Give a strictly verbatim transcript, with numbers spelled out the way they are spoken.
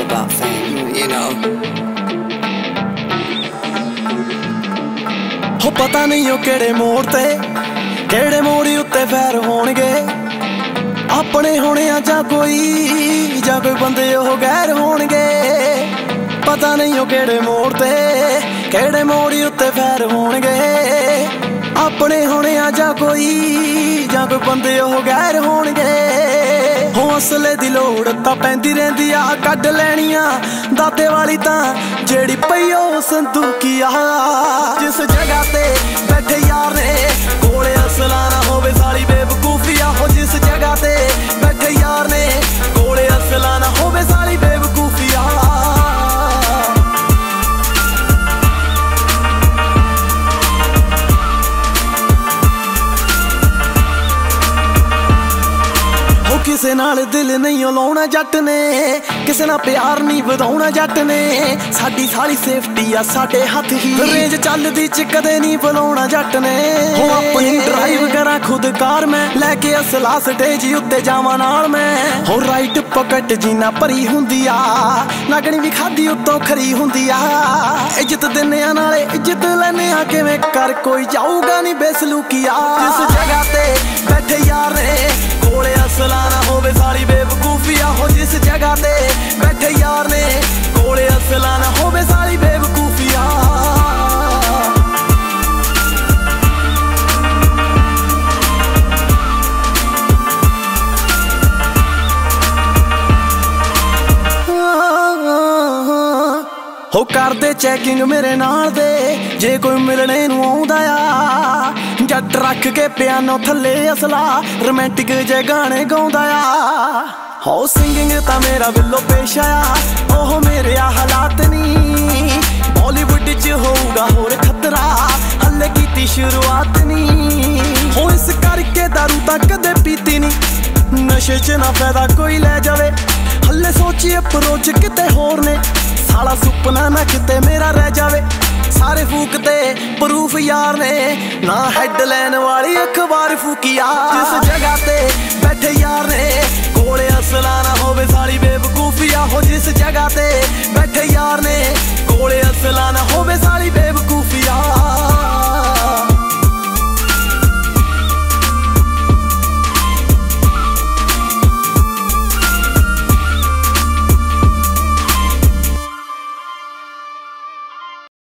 about fame, you know. हो पता नहीं हो केड़े मोड़ ते केड़े मोड़ी उत्ते फैर होणगे, अपने होने जा कोई जा कोई बंदे ओह गैर होणगे। पता नहीं हो केड़े मोड़ ते केड़े मोड़ी उत्ते फैर होणगे, अपने होने जा कोई जा कोई बंदे ओह गैर होणगे। हो असले दी लोड़ तां पैंदी रहिंदी आ, कढ लैणियां दाते वाली तां जेड़ी पई ओ संदूकी आ। जिस जगह ते बैठे यार ने कोले असला ना होवे सारी बेवकूफी आ। हो जिस जगह ते बैठे यार ने कोले असला ना होवे सारी बेवकूफी आ। किसे नाल दिल नहीं लाउणा जट ने, किसे नाल प्यार नहीं वधाउणा जट ने। साडी सारी सेफ्टी आ साडे हथ ही, रेंज चलदी च कदे नहीं बुलाउणा जट ने। हो अपनी ड्राइव करा खुद कार मैं, लैके असला स्टेज उत्ते जावां नाल मैं। हो राइट पॉकेट जीना भरी हुंदी आ, लगनी भी खादी उत्तों खरी हुंदी आ। इज्जत दिन्ने आ नाले इज्जत लैने आ, किवें कर कोई जाऊगा नहीं बेसलूकिया। जिस जगह ते बैठे यार ने कोले असला ना होवे सारी बेवकूफी आ। हो जिस जगह ते बैठे यार ने कोले असला ना होवे सारी बेवकूफी आ। हो कर दे चैकिंग मेरे नाल दे जे कोई मिलने नूं आउंदा आ। जट रख के पियानो थल्ले असला रोमांटिक जे गाने गाउंदा आ। हो सिंगिंग तां मेरा बिल्लो पेशा आ, ओह मेरे आ हालात नी। बॉलीवुड च होऊगा होर खतरा, हल्ले कीती शुरुआत नी। हो इस करके दारू तां कदे पीती नी, नशे च ना फायदा कोई लै जावे। हल्ले सोची अप्रोच किते होर ने, साला सुपना ना किते मेरा रह जावे। सारे फूकते प्रूफ यार ने, ना हैडलाइन वाली अखबार फूकिया। जिस जगह ते बैठे यार ने कोले असला ना होवे सारी बेवकूफी आ। हो जिस जगह ते बैठे यार ने कोले असला ना होवे सारी